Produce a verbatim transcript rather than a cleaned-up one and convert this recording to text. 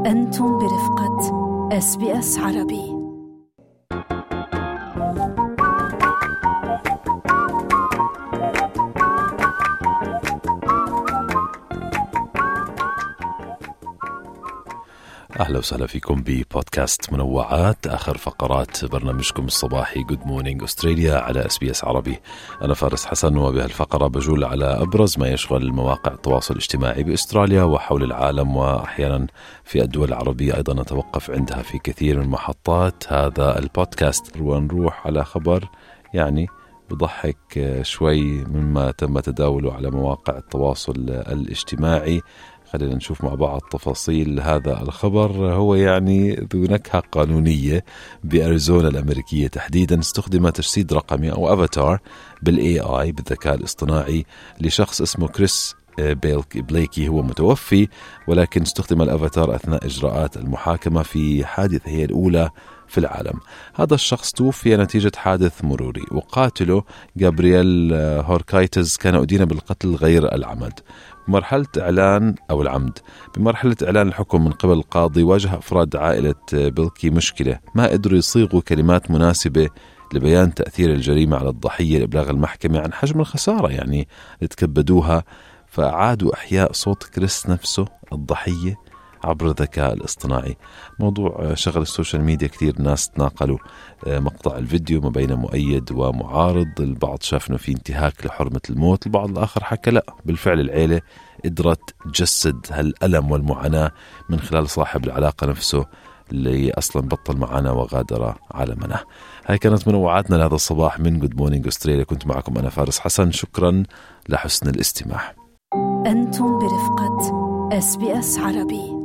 أنتم برفقة إس بي إس عربي. أهلا وسهلا فيكم ببودكاست منوعات، آخر فقرات برنامجكم الصباحي Good Morning Australia على إس بي إس عربي. أنا فارس حسن، وبهالفقرة بجول على أبرز ما يشغل مواقع التواصل الاجتماعي بأستراليا وحول العالم، وأحيانا في الدول العربية أيضا نتوقف عندها في كثير من محطات هذا البودكاست. ونروح على خبر يعني بضحك شوي مما تم تداوله على مواقع التواصل الاجتماعي. خلينا نشوف مع بعض تفاصيل هذا الخبر. هو يعني ذو نكهة قانونية بأريزونا الأمريكية تحديدا. استخدم تجسيد رقمي أو أفاتار بالإي آي بالذكاء الاصطناعي لشخص اسمه كريس بليكي. هو متوفي، ولكن استخدم الأفاتار أثناء إجراءات المحاكمة في حادثة هي الأولى في العالم. هذا الشخص توفي نتيجة حادث مروري، وقاتله جابرييل هوركايتز كان أدين بالقتل غير العمد. بمرحلة إعلان أو العمد بمرحلة إعلان الحكم من قبل القاضي، واجه أفراد عائلة بيلكي مشكلة، ما قدروا يصيغوا كلمات مناسبة لبيان تأثير الجريمة على الضحية لإبلاغ المحكمة عن حجم الخسارة يعني اللي تكبدوها. فأعادوا إحياء صوت كريس نفسه الضحية عبر الذكاء الاصطناعي. موضوع شغل السوشيال ميديا، كثير ناس تناقلوا مقطع الفيديو ما بين مؤيد ومعارض. البعض شاف انه في انتهاك لحرمة الموت، البعض الآخر حكى لا، بالفعل العيلة قدرت تجسد هالألم والمعاناة من خلال صاحب العلاقة نفسه اللي أصلا بطل معنا وغادر عالمنا. هاي كانت منوعاتنا لهذا الصباح من Good Morning Australia. كنت معكم أنا فارس حسن، شكرا لحسن الاستماع. أنتم برفقة إس بي إس عربي.